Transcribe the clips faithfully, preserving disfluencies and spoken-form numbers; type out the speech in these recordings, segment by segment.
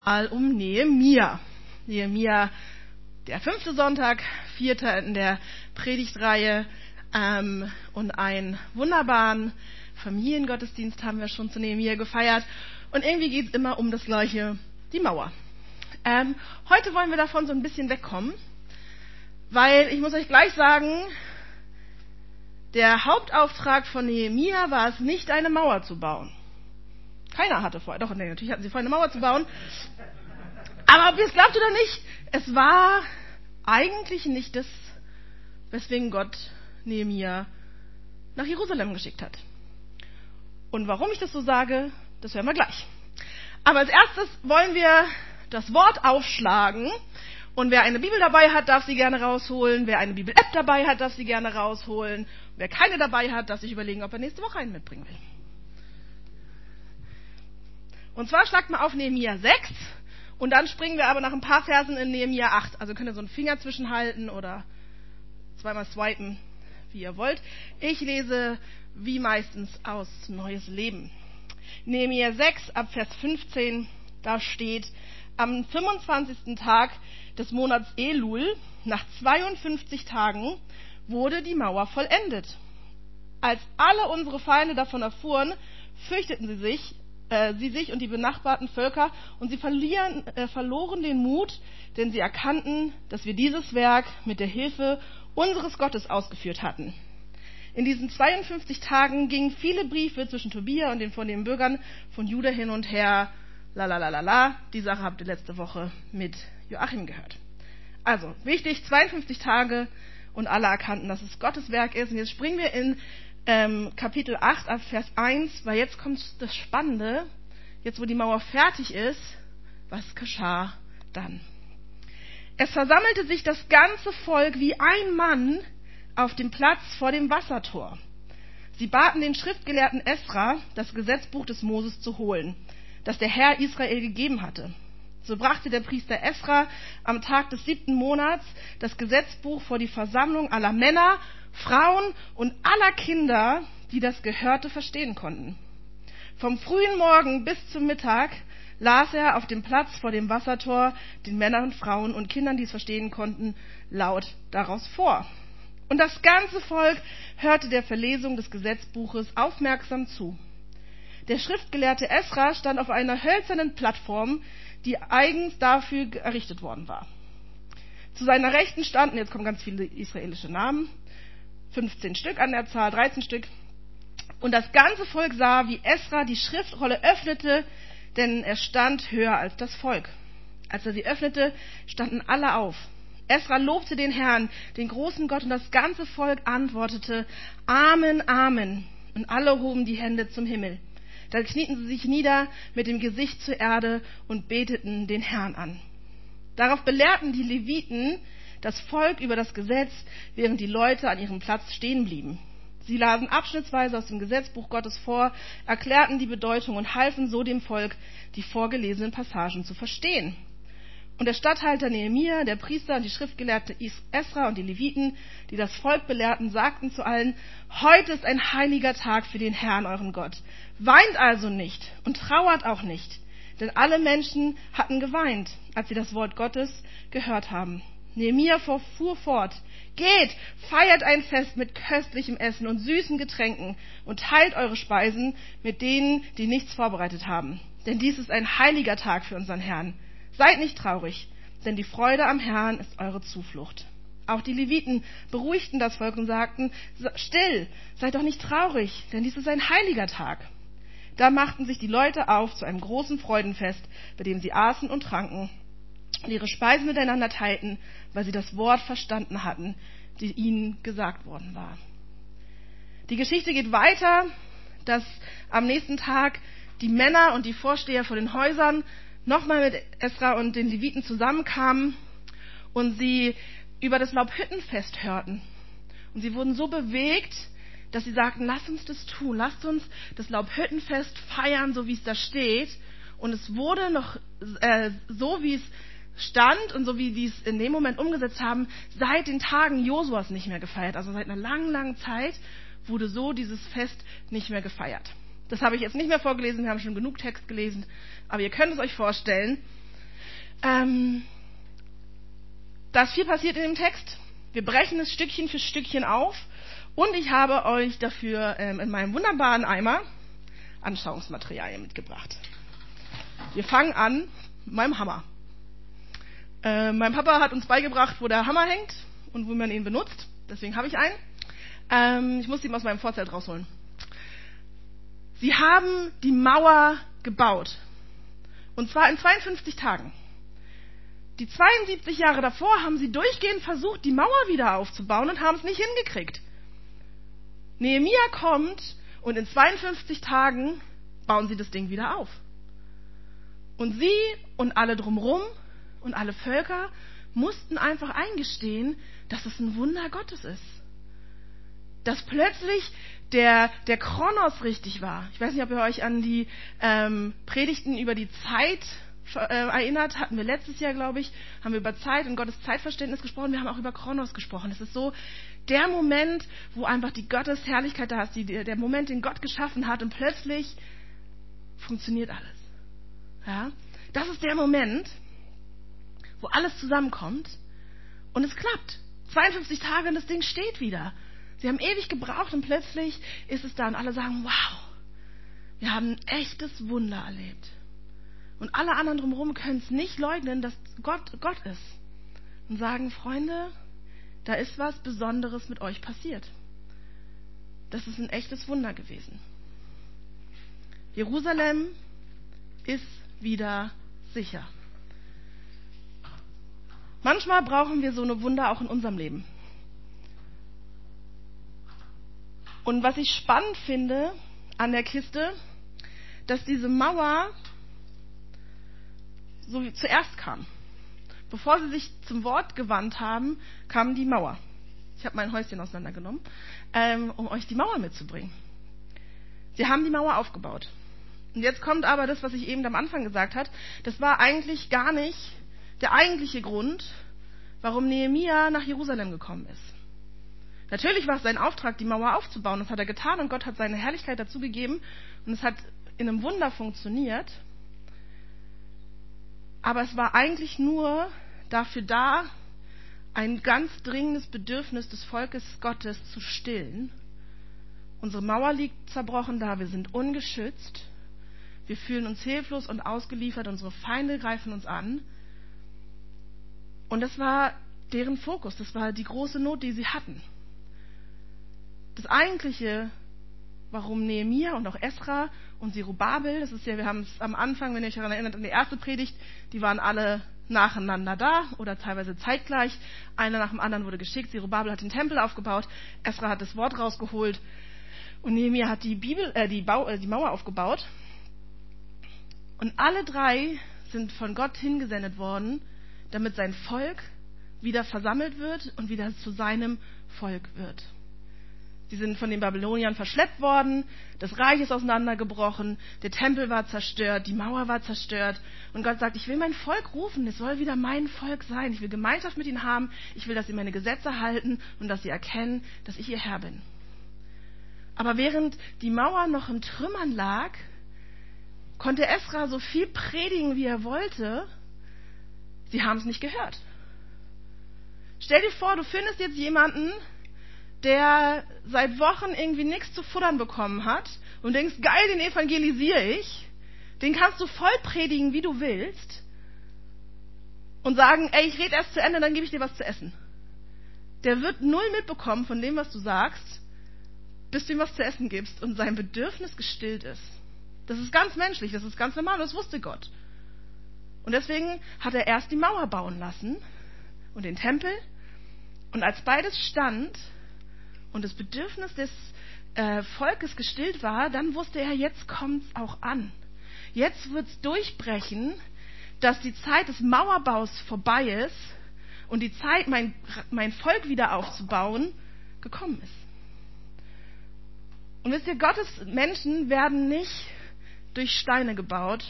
um Nehemia. Nehemia, der fünfte Sonntag, vierter in der Predigtreihe, ähm, und einen wunderbaren Familiengottesdienst haben wir schon zu Nehemia gefeiert. Und irgendwie geht es immer um das Gleiche, die Mauer. Ähm, heute wollen wir davon so ein bisschen wegkommen, weil ich muss euch gleich sagen, der Hauptauftrag von Nehemia war es nicht, eine Mauer zu bauen. Keiner hatte vorher, doch, nee, natürlich hatten sie vorher eine Mauer zu bauen. Aber ob ihr es glaubt oder nicht, es war eigentlich nicht das, weswegen Gott Nehemia nach Jerusalem geschickt hat. Und warum ich das so sage, das hören wir gleich. Aber als erstes wollen wir das Wort aufschlagen. Und wer eine Bibel dabei hat, darf sie gerne rausholen. Wer eine Bibel-App dabei hat, darf sie gerne rausholen. Wer keine dabei hat, darf sich überlegen, ob er nächste Woche einen mitbringen will. Und zwar schlagt mal auf Nehemia sechs und dann springen wir aber nach ein paar Versen in Nehemia acht. Also könnt ihr so einen Finger zwischenhalten oder zweimal swipen, wie ihr wollt. Ich lese wie meistens aus Neues Leben. Nehemia sechs ab Vers fünfzehn, da steht: Am fünfundzwanzigsten Tag des Monats Elul, nach zweiundfünfzig Tagen, wurde die Mauer vollendet. Als alle unsere Feinde davon erfuhren, fürchteten sie sich, äh, sie sich und die benachbarten Völker, und sie verlieren, äh, verloren den Mut, denn sie erkannten, dass wir dieses Werk mit der Hilfe unseres Gottes ausgeführt hatten. In diesen zweiundfünfzig Tagen gingen viele Briefe zwischen Tobia und den vornehmen Bürgern von Juda hin und her. Lalalala, die Sache habt ihr letzte Woche mit Joachim gehört. Also, wichtig, zweiundfünfzig Tage und alle erkannten, dass es Gottes Werk ist. Und jetzt springen wir in ähm, Kapitel acht ab Vers eins, weil jetzt kommt das Spannende. Jetzt, wo die Mauer fertig ist, was geschah dann? Es versammelte sich das ganze Volk wie ein Mann auf dem Platz vor dem Wassertor. Sie baten den Schriftgelehrten Esra, das Gesetzbuch des Moses zu holen, das der Herr Israel gegeben hatte. So brachte der Priester Esra am Tag des siebten Monats das Gesetzbuch vor die Versammlung aller Männer, Frauen und aller Kinder, die das Gehörte verstehen konnten. Vom frühen Morgen bis zum Mittag las er auf dem Platz vor dem Wassertor den Männern, Frauen und Kindern, die es verstehen konnten, laut daraus vor. Und das ganze Volk hörte der Verlesung des Gesetzbuches aufmerksam zu. Der Schriftgelehrte Esra stand auf einer hölzernen Plattform, die eigens dafür errichtet worden war. Zu seiner Rechten standen, jetzt kommen ganz viele israelische Namen, fünfzehn Stück an der Zahl, dreizehn Stück. Und das ganze Volk sah, wie Esra die Schriftrolle öffnete, denn er stand höher als das Volk. Als er sie öffnete, standen alle auf. Esra lobte den Herrn, den großen Gott, und das ganze Volk antwortete: Amen, Amen. Und alle hoben die Hände zum Himmel. Da knieten sie sich nieder mit dem Gesicht zur Erde und beteten den Herrn an. Darauf belehrten die Leviten das Volk über das Gesetz, während die Leute an ihrem Platz stehen blieben. Sie lasen abschnittsweise aus dem Gesetzbuch Gottes vor, erklärten die Bedeutung und halfen so dem Volk, die vorgelesenen Passagen zu verstehen. Und der Statthalter Nehemia, der Priester und die Schriftgelehrte Esra und die Leviten, die das Volk belehrten, sagten zu allen: Heute ist ein heiliger Tag für den Herrn, euren Gott. Weint also nicht und trauert auch nicht, denn alle Menschen hatten geweint, als sie das Wort Gottes gehört haben. Nehemia fuhr fort: Geht, feiert ein Fest mit köstlichem Essen und süßen Getränken und teilt eure Speisen mit denen, die nichts vorbereitet haben. Denn dies ist ein heiliger Tag für unseren Herrn. Seid nicht traurig, denn die Freude am Herrn ist eure Zuflucht. Auch die Leviten beruhigten das Volk und sagten: Still, seid doch nicht traurig, denn dies ist ein heiliger Tag. Da machten sich die Leute auf zu einem großen Freudenfest, bei dem sie aßen und tranken und ihre Speisen miteinander teilten, weil sie das Wort verstanden hatten, die ihnen gesagt worden war. Die Geschichte geht weiter, dass am nächsten Tag die Männer und die Vorsteher vor den Häusern nochmal mit Esra und den Leviten zusammenkamen und sie über das Laubhüttenfest hörten. Und sie wurden so bewegt, dass sie sagten: Lasst uns das tun, lasst uns das Laubhüttenfest feiern, so wie es da steht. Und es wurde noch äh, so, wie es stand und so wie sie es in dem Moment umgesetzt haben, seit den Tagen Josuas nicht mehr gefeiert. Also seit einer langen, langen Zeit wurde so dieses Fest nicht mehr gefeiert. Das habe ich jetzt nicht mehr vorgelesen, wir haben schon genug Text gelesen, aber ihr könnt es euch vorstellen, Ähm, da ist viel passiert in dem Text. Wir brechen es Stückchen für Stückchen auf. Und ich habe euch dafür ähm, in meinem wunderbaren Eimer Anschauungsmaterialien mitgebracht. Wir fangen an mit meinem Hammer. Äh, mein Papa hat uns beigebracht, wo der Hammer hängt und wo man ihn benutzt. Deswegen habe ich einen. Ähm, ich muss ihn aus meinem Vorzelt rausholen. Sie haben die Mauer gebaut. Und zwar in zweiundfünfzig Tagen. Die zweiundsiebzig Jahre davor haben sie durchgehend versucht, die Mauer wieder aufzubauen und haben es nicht hingekriegt. Nehemia kommt und in zweiundfünfzig Tagen bauen sie das Ding wieder auf. Und sie und alle drumherum und alle Völker mussten einfach eingestehen, dass es ein Wunder Gottes ist. Dass plötzlich der, der Chronos richtig war. Ich weiß nicht, ob ihr euch an die ähm, Predigten über die Zeit äh, erinnert. Hatten wir letztes Jahr, glaube ich, haben wir über Zeit und Gottes Zeitverständnis gesprochen. Wir haben auch über Chronos gesprochen. Es ist so der Moment, wo einfach die Gottes Herrlichkeit da ist, die, der Moment, den Gott geschaffen hat, und plötzlich funktioniert alles. Ja? Das ist der Moment, wo alles zusammenkommt und es klappt. zweiundfünfzig Tage und das Ding steht wieder. Sie haben ewig gebraucht und plötzlich ist es da und alle sagen, wow, wir haben ein echtes Wunder erlebt. Und alle anderen drumherum können es nicht leugnen, dass Gott Gott ist. Und sagen, Freunde, da ist was Besonderes mit euch passiert. Das ist ein echtes Wunder gewesen. Jerusalem ist wieder sicher. Manchmal brauchen wir so eine Wunder auch in unserem Leben. Und was ich spannend finde an der Kiste, dass diese Mauer so zuerst kam. Bevor sie sich zum Wort gewandt haben, kam die Mauer. Ich habe mein Häuschen auseinandergenommen, ähm, um euch die Mauer mitzubringen. Sie haben die Mauer aufgebaut. Und jetzt kommt aber das, was ich eben am Anfang gesagt habe. Das war eigentlich gar nicht der eigentliche Grund, warum Nehemia nach Jerusalem gekommen ist. Natürlich war es sein Auftrag, die Mauer aufzubauen. Das hat er getan und Gott hat seine Herrlichkeit dazu gegeben. Und es hat in einem Wunder funktioniert. Aber es war eigentlich nur dafür da, ein ganz dringendes Bedürfnis des Volkes Gottes zu stillen. Unsere Mauer liegt zerbrochen da, wir sind ungeschützt. Wir fühlen uns hilflos und ausgeliefert, unsere Feinde greifen uns an. Und das war deren Fokus, das war die große Not, die sie hatten. Das eigentliche, warum Nehemia und auch Esra und Zerubabel, das ist ja, wir haben es am Anfang, wenn ihr euch daran erinnert, an die erste Predigt, die waren alle nacheinander da oder teilweise zeitgleich. Einer nach dem anderen wurde geschickt. Zerubabel hat den Tempel aufgebaut, Esra hat das Wort rausgeholt und Nehemia hat die Bibel, äh, die, Bau, äh, die Mauer aufgebaut. Und alle drei sind von Gott hingesendet worden, damit sein Volk wieder versammelt wird und wieder zu seinem Volk wird. Sie sind von den Babyloniern verschleppt worden, das Reich ist auseinandergebrochen, der Tempel war zerstört, die Mauer war zerstört. Und Gott sagt, ich will mein Volk rufen, es soll wieder mein Volk sein. Ich will Gemeinschaft mit ihnen haben, ich will, dass sie meine Gesetze halten und dass sie erkennen, dass ich ihr Herr bin. Aber während die Mauer noch im Trümmern lag, konnte Esra so viel predigen, wie er wollte. Sie haben es nicht gehört. Stell dir vor, du findest jetzt jemanden, der seit Wochen irgendwie nichts zu futtern bekommen hat und denkst, geil, den evangelisiere ich. Den kannst du voll predigen, wie du willst und sagen, ey, ich rede erst zu Ende, dann gebe ich dir was zu essen. Der wird null mitbekommen von dem, was du sagst, bis du ihm was zu essen gibst und sein Bedürfnis gestillt ist. Das ist ganz menschlich, das ist ganz normal, das wusste Gott. Und deswegen hat er erst die Mauer bauen lassen und den Tempel. Und als beides stand und das Bedürfnis des äh, Volkes gestillt war, dann wusste er, jetzt kommt's auch an. Jetzt wird's durchbrechen, dass die Zeit des Mauerbaus vorbei ist und die Zeit, mein, mein Volk wieder aufzubauen, gekommen ist. Und wisst ihr, Gottes Menschen werden nicht durch Steine gebaut,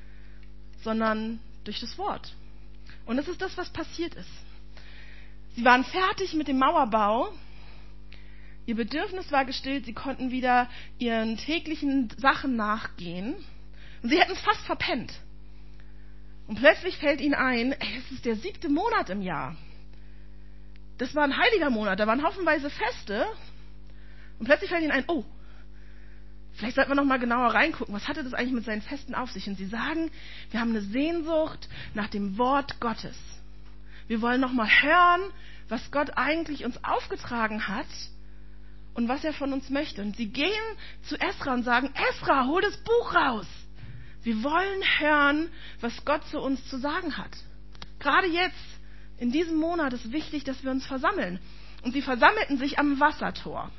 sondern durch das Wort. Und das ist das, was passiert ist. Sie waren fertig mit dem Mauerbau. Ihr Bedürfnis war gestillt. Sie konnten wieder ihren täglichen Sachen nachgehen. Und sie hätten es fast verpennt. Und plötzlich fällt ihnen ein, ey, es ist der siebte Monat im Jahr. Das war ein heiliger Monat, da waren haufenweise Feste. Und plötzlich fällt ihnen ein, oh, vielleicht sollten wir noch mal genauer reingucken, was hatte das eigentlich mit seinen Festen auf sich? Und sie sagen, wir haben eine Sehnsucht nach dem Wort Gottes. Wir wollen noch mal hören, was Gott eigentlich uns aufgetragen hat und was er von uns möchte. Und sie gehen zu Esra und sagen, Esra, hol das Buch raus. Wir wollen hören, was Gott zu uns zu sagen hat. Gerade jetzt, in diesem Monat, ist wichtig, dass wir uns versammeln. Und sie versammelten sich am Wassertor.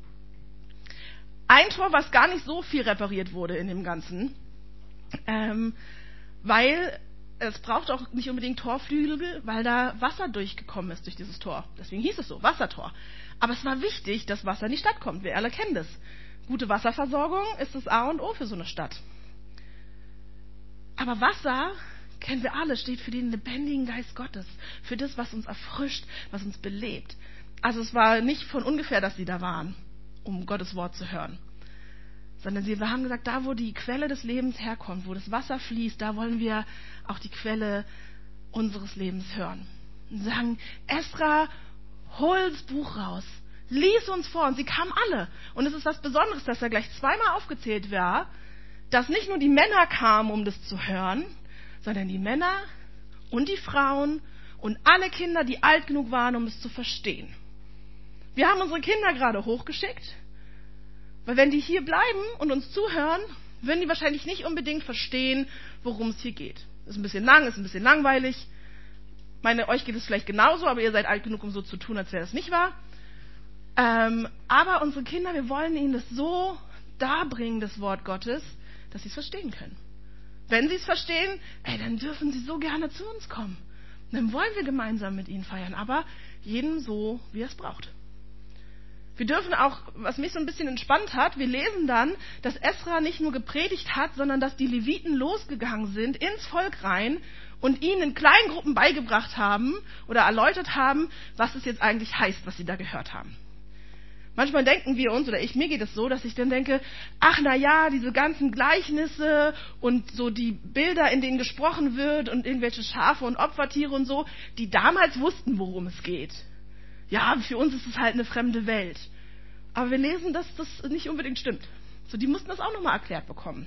Ein Tor, was gar nicht so viel repariert wurde in dem Ganzen, ähm, weil es braucht auch nicht unbedingt Torflügel, weil da Wasser durchgekommen ist durch dieses Tor. Deswegen hieß es so, Wassertor. Aber es war wichtig, dass Wasser in die Stadt kommt. Wir alle kennen das. Gute Wasserversorgung ist das A und O für so eine Stadt. Aber Wasser, kennen wir alle, steht für den lebendigen Geist Gottes. Für das, was uns erfrischt, was uns belebt. Also es war nicht von ungefähr, dass sie da waren, um Gottes Wort zu hören. Sondern sie haben gesagt, da wo die Quelle des Lebens herkommt, wo das Wasser fließt, da wollen wir auch die Quelle unseres Lebens hören. Und sagen, Esra, hol das Buch raus. Lies uns vor. Und sie kamen alle. Und es ist was Besonderes, dass da gleich zweimal aufgezählt war, dass nicht nur die Männer kamen, um das zu hören, sondern die Männer und die Frauen und alle Kinder, die alt genug waren, um es zu verstehen. Wir haben unsere Kinder gerade hochgeschickt, weil wenn die hier bleiben und uns zuhören, würden die wahrscheinlich nicht unbedingt verstehen, worum es hier geht. Ist ein bisschen lang, ist ein bisschen langweilig. Ich meine, euch geht es vielleicht genauso, aber ihr seid alt genug, um so zu tun, als wäre es nicht wahr. Ähm, aber unsere Kinder, wir wollen ihnen das so darbringen, das Wort Gottes, dass sie es verstehen können. Wenn sie es verstehen, ey, dann dürfen sie so gerne zu uns kommen. Dann wollen wir gemeinsam mit ihnen feiern, aber jedem so, wie er es braucht. Wir dürfen auch, was mich so ein bisschen entspannt hat, wir lesen dann, dass Esra nicht nur gepredigt hat, sondern dass die Leviten losgegangen sind ins Volk rein und ihnen in kleinen Gruppen beigebracht haben oder erläutert haben, was es jetzt eigentlich heißt, was sie da gehört haben. Manchmal denken wir uns, oder ich, mir geht es so, dass ich dann denke, ach na ja, diese ganzen Gleichnisse und so die Bilder, in denen gesprochen wird und irgendwelche Schafe und Opfertiere und so, die damals wussten, worum es geht. Ja, für uns ist es halt eine fremde Welt. Aber wir lesen, dass das nicht unbedingt stimmt. So, die mussten das auch nochmal erklärt bekommen.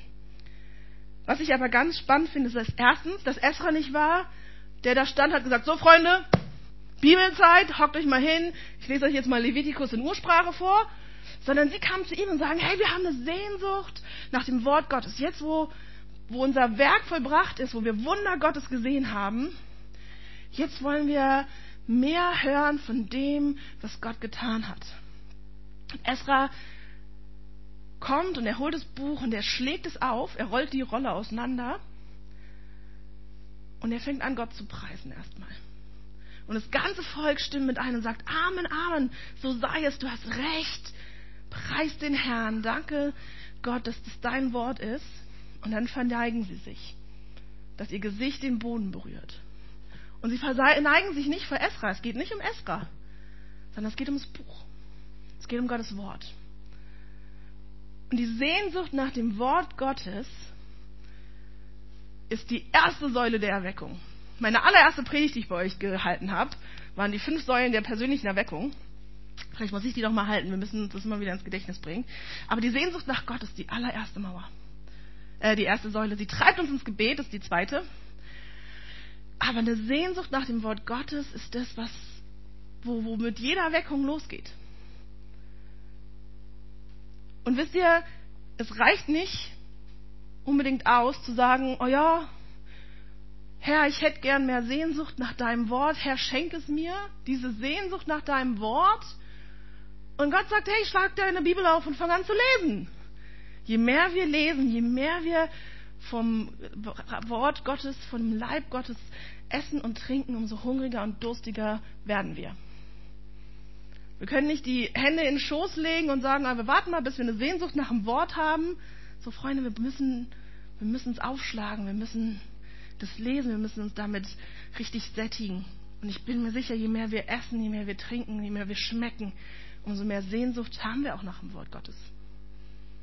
Was ich aber ganz spannend finde, ist, dass erstens, dass Esra nicht war, der da stand, hat gesagt, so Freunde, Bibelzeit, hockt euch mal hin, ich lese euch jetzt mal Levitikus in Ursprache vor, sondern sie kamen zu ihm und sagen, hey, wir haben eine Sehnsucht nach dem Wort Gottes. Jetzt, wo, wo unser Werk vollbracht ist, wo wir Wunder Gottes gesehen haben, jetzt wollen wir mehr hören von dem, was Gott getan hat. Esra kommt und er holt das Buch und er schlägt es auf, er rollt die Rolle auseinander und er fängt an, Gott zu preisen erstmal. Und das ganze Volk stimmt mit ein und sagt, Amen, Amen, so sei es, du hast recht, preis den Herrn, danke Gott, dass das dein Wort ist. Und dann verneigen sie sich, dass ihr Gesicht den Boden berührt. Und sie verneigen sich nicht vor Esra, es geht nicht um Esra, sondern es geht ums Buch. Es geht um Gottes Wort. Und die Sehnsucht nach dem Wort Gottes ist die erste Säule der Erweckung. Meine allererste Predigt, die ich bei euch gehalten habe, waren die fünf Säulen der persönlichen Erweckung. Vielleicht muss ich die noch mal halten, wir müssen das immer wieder ins Gedächtnis bringen. Aber die Sehnsucht nach Gott ist die allererste Mauer. Äh, die erste Säule. Sie treibt uns ins Gebet, ist die zweite. Aber eine Sehnsucht nach dem Wort Gottes ist das, was, wo, womit jede Erweckung losgeht. Und wisst ihr, es reicht nicht unbedingt aus, zu sagen, oh ja, Herr, ich hätte gern mehr Sehnsucht nach deinem Wort. Herr, schenk es mir, diese Sehnsucht nach deinem Wort. Und Gott sagt, hey, schlag deine Bibel auf und fang an zu lesen. Je mehr wir lesen, je mehr wir vom Wort Gottes, vom Leib Gottes essen und trinken, umso hungriger und durstiger werden wir. Wir können nicht die Hände in den Schoß legen und sagen, wir warten mal, bis wir eine Sehnsucht nach dem Wort haben. So, Freunde, wir müssen, wir müssen es aufschlagen, wir müssen das lesen, wir müssen uns damit richtig sättigen. Und ich bin mir sicher, je mehr wir essen, je mehr wir trinken, je mehr wir schmecken, umso mehr Sehnsucht haben wir auch nach dem Wort Gottes.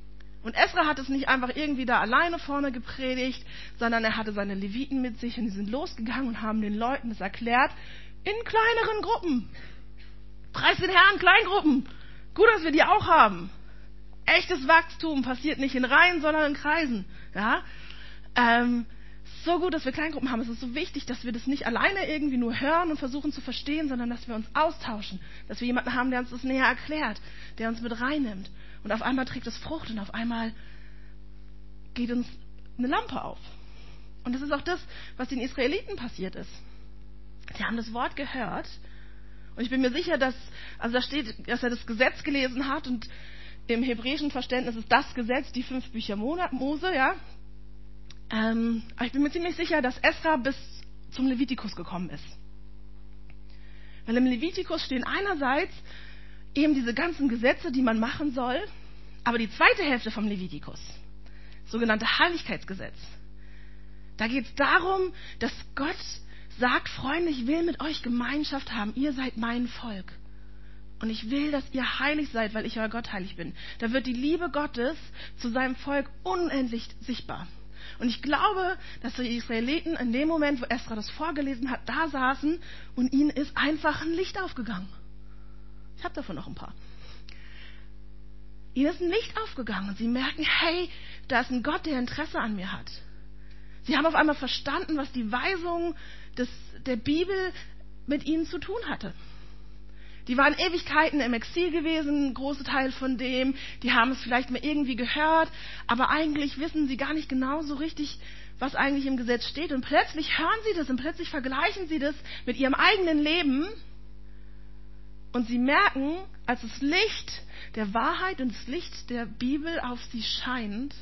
Und Esra hat es nicht einfach irgendwie da alleine vorne gepredigt, sondern er hatte seine Leviten mit sich und die sind losgegangen und haben den Leuten das erklärt in kleineren Gruppen. Preis den Herrn, Kleingruppen. Gut, dass wir die auch haben. Echtes Wachstum passiert nicht in Reihen, sondern in Kreisen. Ja? Ähm, so gut, dass wir Kleingruppen haben. Es ist so wichtig, dass wir das nicht alleine irgendwie nur hören und versuchen zu verstehen, sondern dass wir uns austauschen. Dass wir jemanden haben, der uns das näher erklärt, der uns mit reinnimmt. Und auf einmal trägt es Frucht und auf einmal geht uns eine Lampe auf. Und das ist auch das, was den Israeliten passiert ist. Sie haben das Wort gehört und ich bin mir sicher, dass, also da steht, dass er das Gesetz gelesen hat und im hebräischen Verständnis ist das Gesetz die fünf Bücher Mose, ja. Ähm, aber ich bin mir ziemlich sicher, dass Esra bis zum Levitikus gekommen ist. Weil im Levitikus stehen einerseits eben diese ganzen Gesetze, die man machen soll, aber die zweite Hälfte vom Levitikus, sogenannte Heiligkeitsgesetz, da geht es darum, dass Gott sagt, Freunde, ich will mit euch Gemeinschaft haben, ihr seid mein Volk. Und ich will, dass ihr heilig seid, weil ich euer Gott heilig bin. Da wird die Liebe Gottes zu seinem Volk unendlich sichtbar. Und ich glaube, dass die Israeliten in dem Moment, wo Esra das vorgelesen hat, da saßen und ihnen ist einfach ein Licht aufgegangen. Ich habe davon noch ein paar. Ihnen ist ein Licht aufgegangen und sie merken, hey, da ist ein Gott, der Interesse an mir hat. Sie haben auf einmal verstanden, was die Weisung des, der Bibel mit ihnen zu tun hatte. Die waren Ewigkeiten im Exil gewesen, ein großer Teil von dem. Die haben es vielleicht mal irgendwie gehört, aber eigentlich wissen sie gar nicht genau so richtig, was eigentlich im Gesetz steht. Und plötzlich hören sie das und plötzlich vergleichen sie das mit ihrem eigenen Leben. Und sie merken, als das Licht der Wahrheit und das Licht der Bibel auf sie scheint,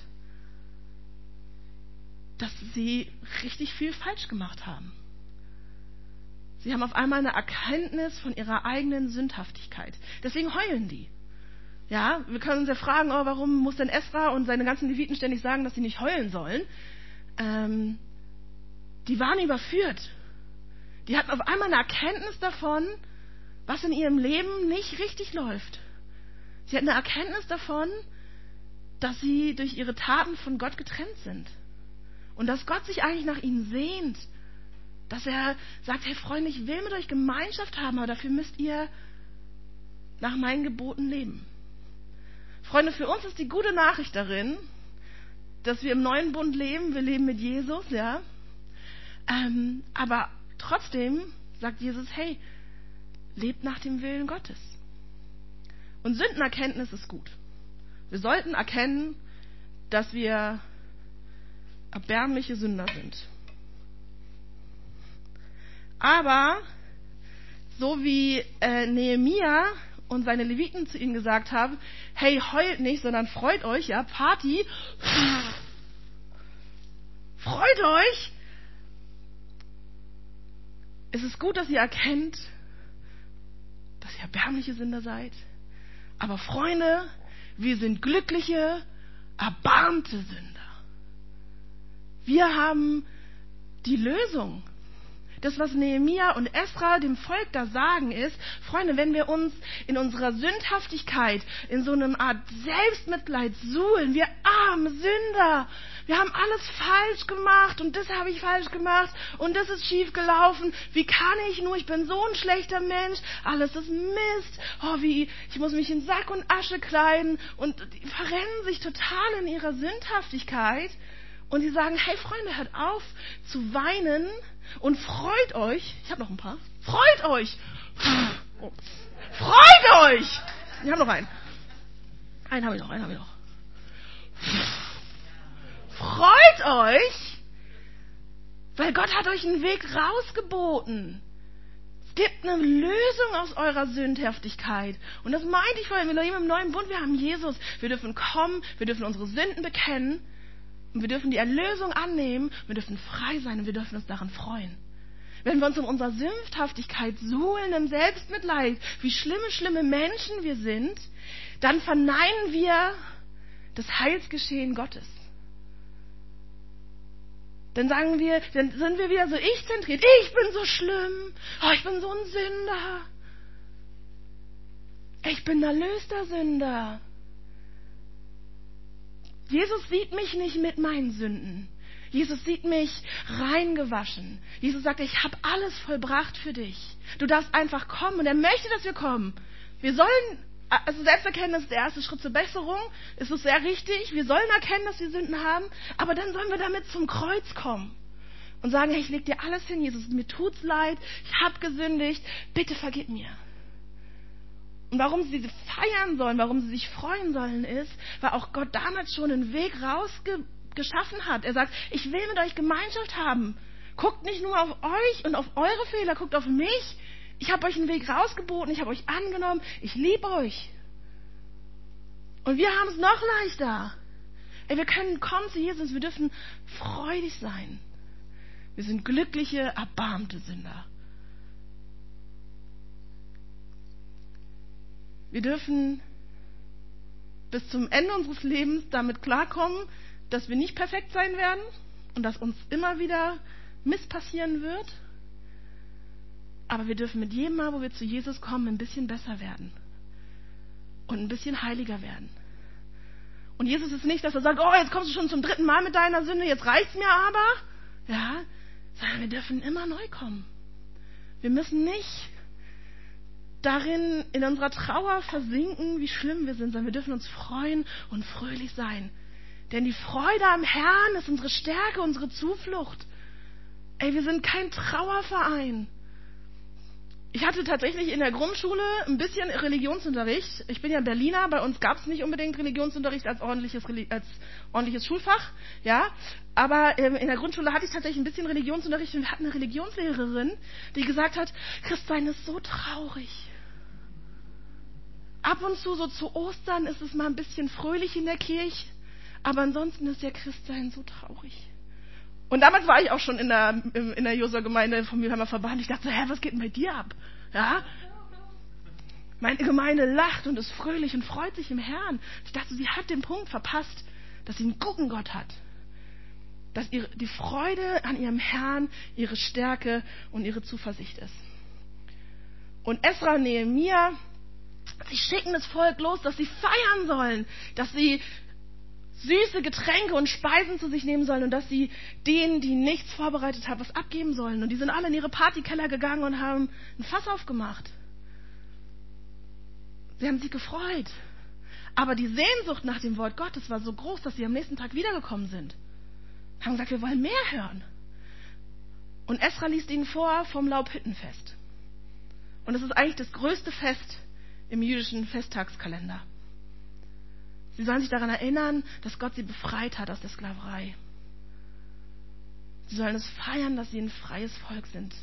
dass sie richtig viel falsch gemacht haben. Sie haben auf einmal eine Erkenntnis von ihrer eigenen Sündhaftigkeit. Deswegen heulen die. Ja, wir können uns ja fragen, oh, warum muss denn Esra und seine ganzen Leviten ständig sagen, dass sie nicht heulen sollen? Ähm, die waren überführt. Die hatten auf einmal eine Erkenntnis davon, was in ihrem Leben nicht richtig läuft. Sie hatten eine Erkenntnis davon, dass sie durch ihre Taten von Gott getrennt sind. Und dass Gott sich eigentlich nach ihnen sehnt. Dass er sagt, hey Freunde, ich will mit euch Gemeinschaft haben, aber dafür müsst ihr nach meinen Geboten leben. Freunde, für uns ist die gute Nachricht darin, dass wir im neuen Bund leben, wir leben mit Jesus, ja. Ähm, aber trotzdem sagt Jesus, hey, lebt nach dem Willen Gottes. Und Sündenerkenntnis ist gut. Wir sollten erkennen, dass wir erbärmliche Sünder sind. Aber so wie äh, Nehemia und seine Leviten zu ihnen gesagt haben, hey, heult nicht, sondern freut euch, ja, Party, freut euch. Es ist gut, dass ihr erkennt, dass ihr erbärmliche Sünder seid. Aber Freunde, wir sind glückliche, erbarmte Sünder. Wir haben die Lösung. Das, was Nehemia und Esra dem Volk da sagen, ist, Freunde, wenn wir uns in unserer Sündhaftigkeit, in so einer Art Selbstmitleid suhlen, wir arme Sünder, wir haben alles falsch gemacht und das habe ich falsch gemacht und das ist schief gelaufen, wie kann ich nur, ich bin so ein schlechter Mensch, alles ist Mist, oh, wie, ich muss mich in Sack und Asche kleiden und die verrennen sich total in ihrer Sündhaftigkeit und die sagen, hey Freunde, hört auf zu weinen, und freut euch, ich habe noch ein paar, freut euch, oh. freut euch, ich habe noch einen, einen habe ich noch, einen habe ich noch, freut euch, weil Gott hat euch einen Weg rausgeboten. Es gibt eine Lösung aus eurer Sündhaftigkeit. Und das meinte ich vorhin, wir leben im neuen Bund, wir haben Jesus, wir dürfen kommen, wir dürfen unsere Sünden bekennen. Und wir dürfen die Erlösung annehmen, wir dürfen frei sein und wir dürfen uns daran freuen. Wenn wir uns in unserer Sündhaftigkeit suhlen, im Selbstmitleid, wie schlimme, schlimme Menschen wir sind, dann verneinen wir das Heilsgeschehen Gottes. Dann sagen wir, dann sind wir wieder so ich-zentriert. Ich bin so schlimm. Oh, ich bin so ein Sünder. Ich bin ein erlöster Sünder. Jesus sieht mich nicht mit meinen Sünden. Jesus sieht mich reingewaschen. Jesus sagt, ich habe alles vollbracht für dich. Du darfst einfach kommen. Und er möchte, dass wir kommen. Wir sollen, also Selbsterkenntnis ist der erste Schritt zur Besserung. Es ist sehr richtig. Wir sollen erkennen, dass wir Sünden haben. Aber dann sollen wir damit zum Kreuz kommen. Und sagen, hey, ich leg dir alles hin, Jesus. Mir tut's leid. Ich habe gesündigt. Bitte vergib mir. Und warum sie feiern sollen, warum sie sich freuen sollen, ist, weil auch Gott damals schon einen Weg rausgeschaffen hat. Er sagt, ich will mit euch Gemeinschaft haben. Guckt nicht nur auf euch und auf eure Fehler, guckt auf mich. Ich habe euch einen Weg rausgeboten, ich habe euch angenommen, ich liebe euch. Und wir haben es noch leichter. Ey, wir können kommen zu Jesus, wir dürfen freudig sein. Wir sind glückliche, erbarmte Sünder. Wir dürfen bis zum Ende unseres Lebens damit klarkommen, dass wir nicht perfekt sein werden und dass uns immer wieder Mist passieren wird. Aber wir dürfen mit jedem Mal, wo wir zu Jesus kommen, ein bisschen besser werden und ein bisschen heiliger werden. Und Jesus ist nicht, dass er sagt, oh, jetzt kommst du schon zum dritten Mal mit deiner Sünde, jetzt reicht's mir aber. Ja, sondern wir dürfen immer neu kommen. Wir müssen nicht darin in unserer Trauer versinken, wie schlimm wir sind, sondern wir dürfen uns freuen und fröhlich sein. Denn die Freude am Herrn ist unsere Stärke, unsere Zuflucht. Ey, wir sind kein Trauerverein. Ich hatte tatsächlich in der Grundschule ein bisschen Religionsunterricht. Ich bin ja Berliner, bei uns gab es nicht unbedingt Religionsunterricht als ordentliches, als ordentliches Schulfach. Ja, aber ähm, in der Grundschule hatte ich tatsächlich ein bisschen Religionsunterricht und wir hatten eine Religionslehrerin, die gesagt hat, Christsein ist so traurig. Ab und zu, so zu Ostern, ist es mal ein bisschen fröhlich in der Kirche, aber ansonsten ist ja Christsein so traurig. Und damals war ich auch schon in der, in der Josua-Gemeinde vom Mülheimer Verband. Ich dachte so, hä, was geht denn bei dir ab? Ja? Meine Gemeinde lacht und ist fröhlich und freut sich im Herrn. Ich dachte, sie hat den Punkt verpasst, dass sie einen guten Gott hat. Dass ihre, die Freude an ihrem Herrn ihre Stärke und ihre Zuversicht ist. Und Esra und Nehemia, sie schicken das Volk los, dass sie feiern sollen, dass sie süße Getränke und Speisen zu sich nehmen sollen und dass sie denen, die nichts vorbereitet haben, was abgeben sollen. Und die sind alle in ihre Partykeller gegangen und haben ein Fass aufgemacht. Sie haben sich gefreut. Aber die Sehnsucht nach dem Wort Gottes war so groß, dass sie am nächsten Tag wiedergekommen sind. Haben gesagt, wir wollen mehr hören. Und Esra liest ihnen vor vom Laubhüttenfest. Und es ist eigentlich das größte Fest im jüdischen Festtagskalender. Sie sollen sich daran erinnern, dass Gott sie befreit hat aus der Sklaverei. Sie sollen es feiern, dass sie ein freies Volk sind.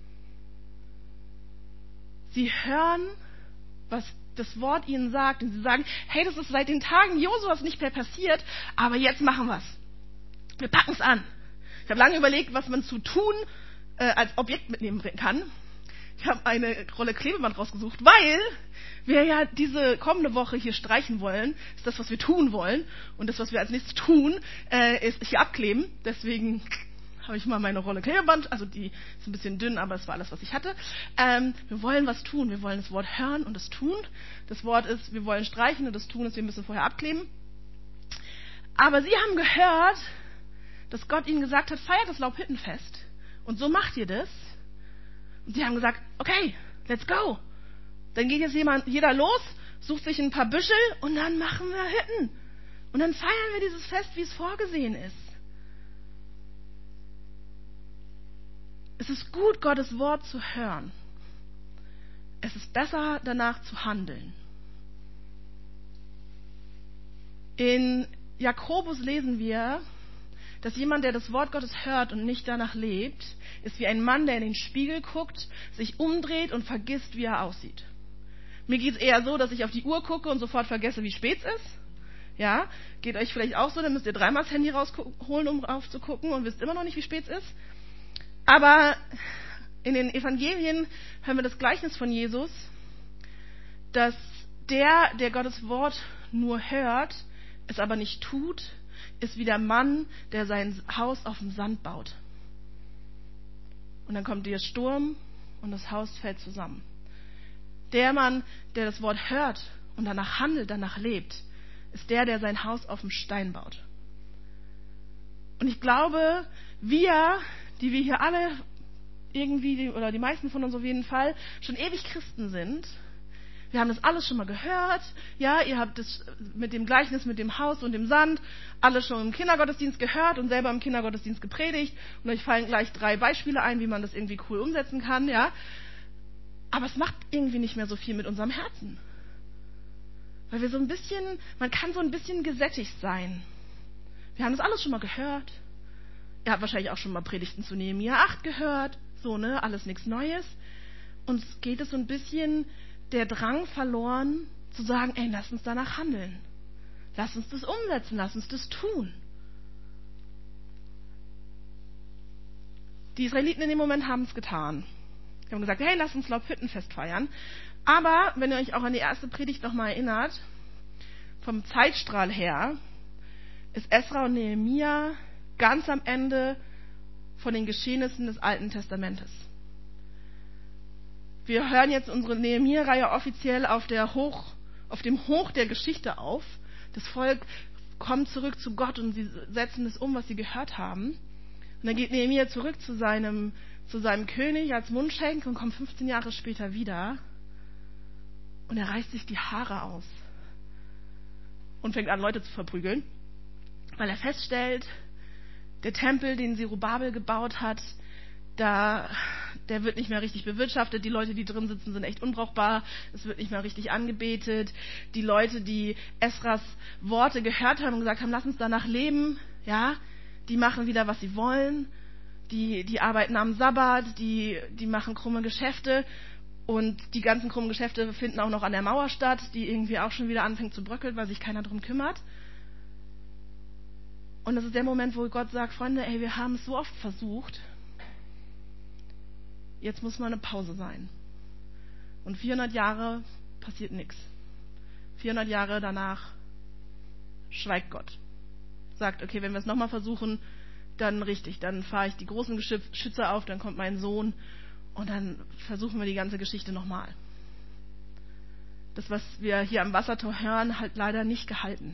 Sie hören, was das Wort ihnen sagt. Und sie sagen, hey, das ist seit den Tagen Josuas nicht mehr passiert, aber jetzt machen wir es. Wir packen es an. Ich habe lange überlegt, was man zu tun äh, als Objekt mitnehmen kann. Ich habe eine Rolle Klebeband rausgesucht, weil wir ja diese kommende Woche hier streichen wollen. Das ist das, was wir tun wollen. Und das, was wir als nächstes tun, äh, ist hier abkleben. Deswegen habe ich mal meine Rolle Klebeband. Also die ist ein bisschen dünn, aber es war alles, was ich hatte. Ähm, wir wollen was tun. Wir wollen das Wort hören und das tun. Das Wort ist, wir wollen streichen und das tun ist, wir müssen vorher abkleben. Aber sie haben gehört, dass Gott ihnen gesagt hat, feiert das Laubhüttenfest. Und so macht ihr das. Und sie haben gesagt, okay, let's go. Dann geht jetzt jemand, jeder los, sucht sich ein paar Büschel und dann machen wir Hütten. Und dann feiern wir dieses Fest, wie es vorgesehen ist. Es ist gut, Gottes Wort zu hören. Es ist besser, danach zu handeln. In Jakobus lesen wir, dass jemand, der das Wort Gottes hört und nicht danach lebt, ist wie ein Mann, der in den Spiegel guckt, sich umdreht und vergisst, wie er aussieht. Mir geht es eher so, dass ich auf die Uhr gucke und sofort vergesse, wie spät es ist. Ja, geht euch vielleicht auch so, dann müsst ihr dreimal das Handy rausholen, um aufzugucken und wisst immer noch nicht, wie spät es ist. Aber in den Evangelien hören wir das Gleichnis von Jesus, dass der, der Gottes Wort nur hört, es aber nicht tut, ist wie der Mann, der sein Haus auf dem Sand baut. Und dann kommt der Sturm und das Haus fällt zusammen. Der Mann, der das Wort hört und danach handelt, danach lebt, ist der, der sein Haus auf dem Stein baut. Und ich glaube, wir, die wir hier alle irgendwie, oder die meisten von uns auf jeden Fall, schon ewig Christen sind, wir haben das alles schon mal gehört. Ja, ihr habt das mit dem Gleichnis mit dem Haus und dem Sand alles schon im Kindergottesdienst gehört und selber im Kindergottesdienst gepredigt. Und euch fallen gleich drei Beispiele ein, wie man das irgendwie cool umsetzen kann. Ja, aber es macht irgendwie nicht mehr so viel mit unserem Herzen. Weil wir so ein bisschen, man kann so ein bisschen gesättigt sein. Wir haben das alles schon mal gehört. Ihr habt wahrscheinlich auch schon mal Predigten zu Nehemia acht gehört. So, ne, alles nichts Neues. Uns geht es so ein bisschen der Drang verloren, zu sagen, ey, lass uns danach handeln. Lass uns das umsetzen, lass uns das tun. Die Israeliten in dem Moment haben es getan. Sie haben gesagt, hey, lass uns Laubhüttenfest feiern. Aber, wenn ihr euch auch an die erste Predigt nochmal erinnert, vom Zeitstrahl her, ist Esra und Nehemia ganz am Ende von den Geschehnissen des Alten Testamentes. Wir hören jetzt unsere Nehemia-Reihe offiziell auf, der Hoch, auf dem Hoch der Geschichte auf. Das Volk kommt zurück zu Gott und sie setzen das um, was sie gehört haben. Und dann geht Nehemia zurück zu seinem, zu seinem König als Mundschenk und kommt fünfzehn Jahre später wieder. Und er reißt sich die Haare aus und fängt an, Leute zu verprügeln, weil er feststellt, der Tempel, den Zerubabel gebaut hat, da, der wird nicht mehr richtig bewirtschaftet. Die Leute, die drin sitzen, sind echt unbrauchbar. Es wird nicht mehr richtig angebetet. Die Leute, die Esras Worte gehört haben und gesagt haben, lass uns danach leben, ja, die machen wieder, was sie wollen. Die, die arbeiten am Sabbat, die, die machen krumme Geschäfte. Und die ganzen krummen Geschäfte finden auch noch an der Mauer statt, die irgendwie auch schon wieder anfängt zu bröckeln, weil sich keiner drum kümmert. Und das ist der Moment, wo Gott sagt, Freunde, ey, wir haben es so oft versucht, jetzt muss mal eine Pause sein. Und vierhundert Jahre passiert nichts. vierhundert Jahre danach schweigt Gott. Sagt, okay, wenn wir es nochmal versuchen, dann richtig, dann fahre ich die großen Geschütze auf, dann kommt mein Sohn und dann versuchen wir die ganze Geschichte nochmal. Das, was wir hier am Wassertor hören, hat leider nicht gehalten.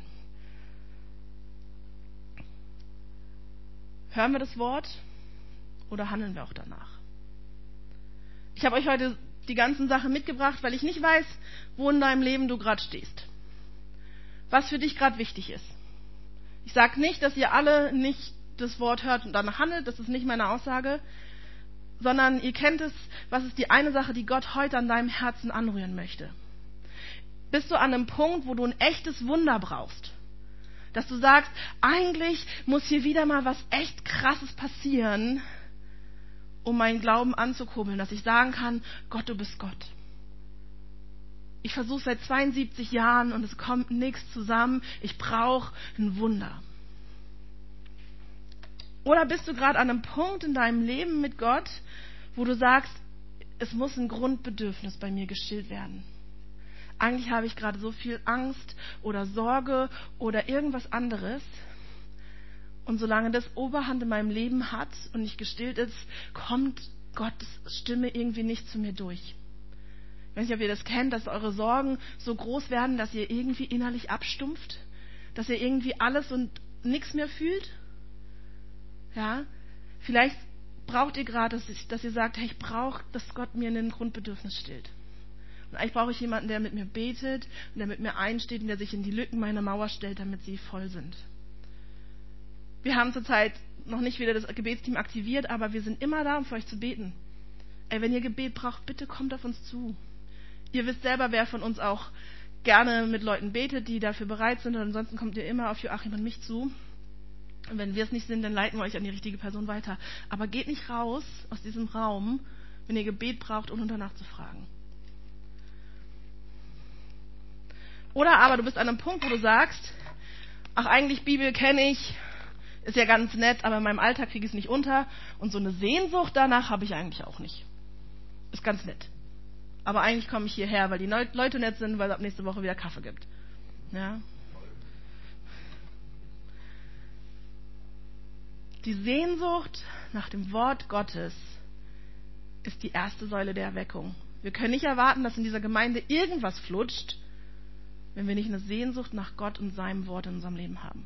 Hören wir das Wort oder handeln wir auch danach? Ich habe euch heute die ganzen Sachen mitgebracht, weil ich nicht weiß, wo in deinem Leben du gerade stehst. Was für dich gerade wichtig ist. Ich sage nicht, dass ihr alle nicht das Wort hört und danach handelt, das ist nicht meine Aussage, sondern ihr kennt es, was ist die eine Sache, die Gott heute an deinem Herzen anrühren möchte. Bist du an einem Punkt, wo du ein echtes Wunder brauchst? Dass du sagst, eigentlich muss hier wieder mal was echt Krasses passieren, um meinen Glauben anzukurbeln, dass ich sagen kann, Gott, du bist Gott. Ich versuche seit zweiundsiebzig Jahren und es kommt nichts zusammen. Ich brauche ein Wunder. Oder bist du gerade an einem Punkt in deinem Leben mit Gott, wo du sagst, es muss ein Grundbedürfnis bei mir gestillt werden. Eigentlich habe ich gerade so viel Angst oder Sorge oder irgendwas anderes. Und solange das Oberhand in meinem Leben hat und nicht gestillt ist, kommt Gottes Stimme irgendwie nicht zu mir durch. Ich weiß nicht, ob ihr das kennt, dass eure Sorgen so groß werden, dass ihr irgendwie innerlich abstumpft, dass ihr irgendwie alles und nichts mehr fühlt. Ja, vielleicht braucht ihr gerade, dass, dass ihr sagt, hey, ich brauche, dass Gott mir ein Grundbedürfnis stillt. Und eigentlich brauche ich jemanden, der mit mir betet und der mit mir einsteht und der sich in die Lücken meiner Mauer stellt, damit sie voll sind. Wir haben zurzeit noch nicht wieder das Gebetsteam aktiviert, aber wir sind immer da, um für euch zu beten. Ey, wenn ihr Gebet braucht, bitte kommt auf uns zu. Ihr wisst selber, wer von uns auch gerne mit Leuten betet, die dafür bereit sind. Und ansonsten kommt ihr immer auf Joachim und mich zu. Und wenn wir es nicht sind, dann leiten wir euch an die richtige Person weiter. Aber geht nicht raus aus diesem Raum, wenn ihr Gebet braucht, ohne danach zu fragen. Oder aber du bist an einem Punkt, wo du sagst, ach, eigentlich Bibel kenne ich, ist ja ganz nett, aber in meinem Alltag kriege ich es nicht unter. Und so eine Sehnsucht danach habe ich eigentlich auch nicht. Ist ganz nett. Aber eigentlich komme ich hierher, weil die Leute nett sind, weil es ab nächste Woche wieder Kaffee gibt. Ja. Die Sehnsucht nach dem Wort Gottes ist die erste Säule der Erweckung. Wir können nicht erwarten, dass in dieser Gemeinde irgendwas flutscht, wenn wir nicht eine Sehnsucht nach Gott und seinem Wort in unserem Leben haben.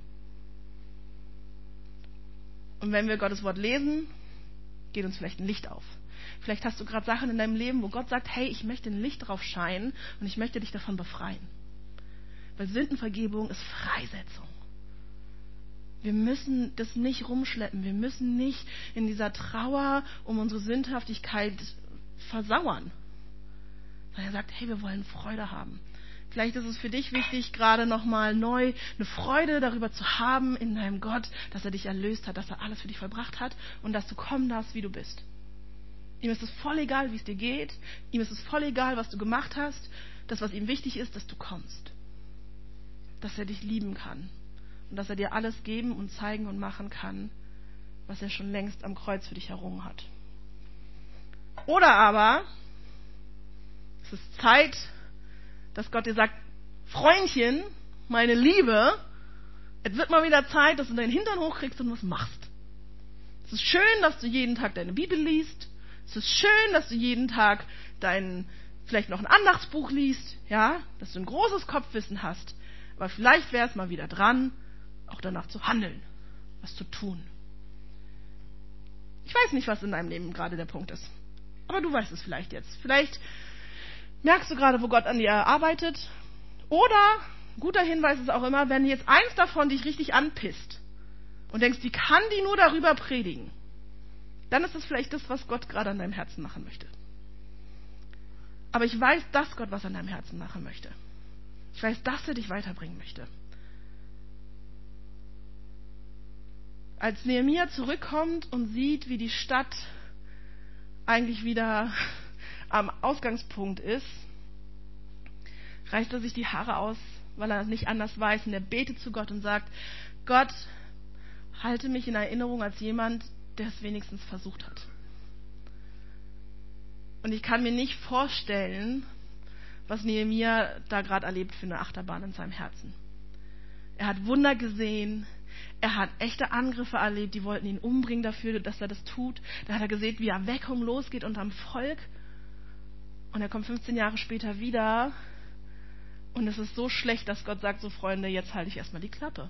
Und wenn wir Gottes Wort lesen, geht uns vielleicht ein Licht auf. Vielleicht hast du gerade Sachen in deinem Leben, wo Gott sagt, hey, ich möchte ein Licht drauf scheinen und ich möchte dich davon befreien. Weil Sündenvergebung ist Freisetzung. Wir müssen das nicht rumschleppen. Wir müssen nicht in dieser Trauer um unsere Sündhaftigkeit versauern. Sondern er sagt, hey, wir wollen Freude haben. Vielleicht ist es für dich wichtig, gerade nochmal neu eine Freude darüber zu haben in deinem Gott, dass er dich erlöst hat, dass er alles für dich vollbracht hat und dass du kommen darfst, wie du bist. Ihm ist es voll egal, wie es dir geht. Ihm ist es voll egal, was du gemacht hast. Das, was ihm wichtig ist, dass du kommst. Dass er dich lieben kann. Und dass er dir alles geben und zeigen und machen kann, was er schon längst am Kreuz für dich errungen hat. Oder aber es ist Zeit, dass Gott dir sagt, Freundchen, meine Liebe, es wird mal wieder Zeit, dass du deinen Hintern hochkriegst und was machst. Es ist schön, dass du jeden Tag deine Bibel liest. Es ist schön, dass du jeden Tag dein, vielleicht noch ein Andachtsbuch liest, ja, dass du ein großes Kopfwissen hast. Aber vielleicht wäre es mal wieder dran, auch danach zu handeln, was zu tun. Ich weiß nicht, was in deinem Leben gerade der Punkt ist. Aber du weißt es vielleicht jetzt. Vielleicht merkst du gerade, wo Gott an dir arbeitet. Oder, guter Hinweis ist auch immer, wenn jetzt eins davon dich richtig anpisst und denkst, wie kann die nur darüber predigen? Dann ist es vielleicht das, was Gott gerade an deinem Herzen machen möchte. Aber ich weiß, dass Gott was an deinem Herzen machen möchte. Ich weiß, dass er dich weiterbringen möchte. Als Nehemia zurückkommt und sieht, wie die Stadt eigentlich wieder am Ausgangspunkt ist, reißt er sich die Haare aus, weil er nicht anders weiß. Und er betet zu Gott und sagt, Gott, halte mich in Erinnerung als jemand, der es wenigstens versucht hat. Und ich kann mir nicht vorstellen, was Nehemia da gerade erlebt für eine Achterbahn in seinem Herzen. Er hat Wunder gesehen, er hat echte Angriffe erlebt, die wollten ihn umbringen dafür, dass er das tut. Da hat er gesehen, wie Erweckung losgeht unterm Volk. Und er kommt fünfzehn Jahre später wieder und es ist so schlecht, dass Gott sagt, so Freunde, jetzt halte ich erstmal die Klappe.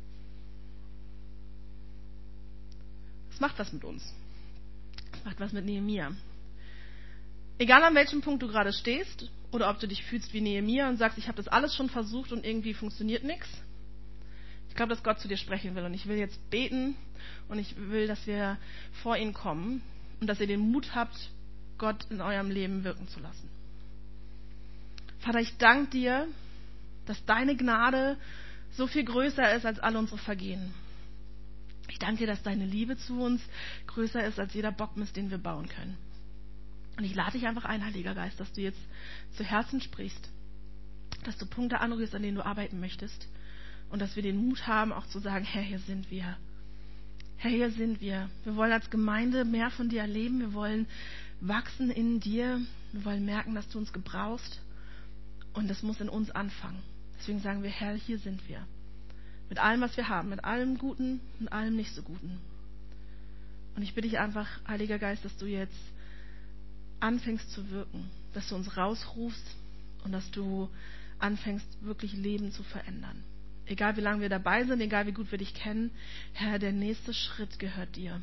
Das macht was mit uns. Das macht was mit Nehemia. Egal an welchem Punkt du gerade stehst oder ob du dich fühlst wie Nehemia und sagst, ich habe das alles schon versucht und irgendwie funktioniert nichts. Ich glaube, dass Gott zu dir sprechen will und ich will jetzt beten und ich will, dass wir vor ihn kommen und dass ihr den Mut habt, Gott in eurem Leben wirken zu lassen. Vater, ich danke dir, dass deine Gnade so viel größer ist als all unsere Vergehen. Ich danke dir, dass deine Liebe zu uns größer ist als jeder Bockmist, den wir bauen können. Und ich lade dich einfach ein, Heiliger Geist, dass du jetzt zu Herzen sprichst, dass du Punkte anrührst, an denen du arbeiten möchtest und dass wir den Mut haben, auch zu sagen, Herr, hier sind wir. Herr, hier sind wir. Wir wollen als Gemeinde mehr von dir erleben. Wir wollen wachsen in dir. Wir wollen merken, dass du uns gebrauchst. Und das muss in uns anfangen. Deswegen sagen wir, Herr, hier sind wir. Mit allem, was wir haben. Mit allem Guten und allem nicht so Guten. Und ich bitte dich einfach, Heiliger Geist, dass du jetzt anfängst zu wirken. Dass du uns rausrufst und dass du anfängst, wirklich Leben zu verändern. Egal wie lange wir dabei sind, egal wie gut wir dich kennen, Herr, der nächste Schritt gehört dir.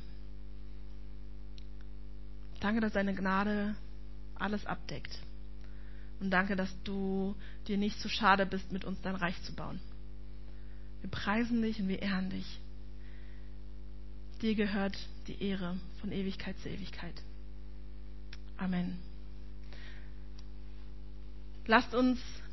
Danke, dass deine Gnade alles abdeckt. Und danke, dass du dir nicht zu schade bist, mit uns dein Reich zu bauen. Wir preisen dich und wir ehren dich. Dir gehört die Ehre von Ewigkeit zu Ewigkeit. Amen. Lasst uns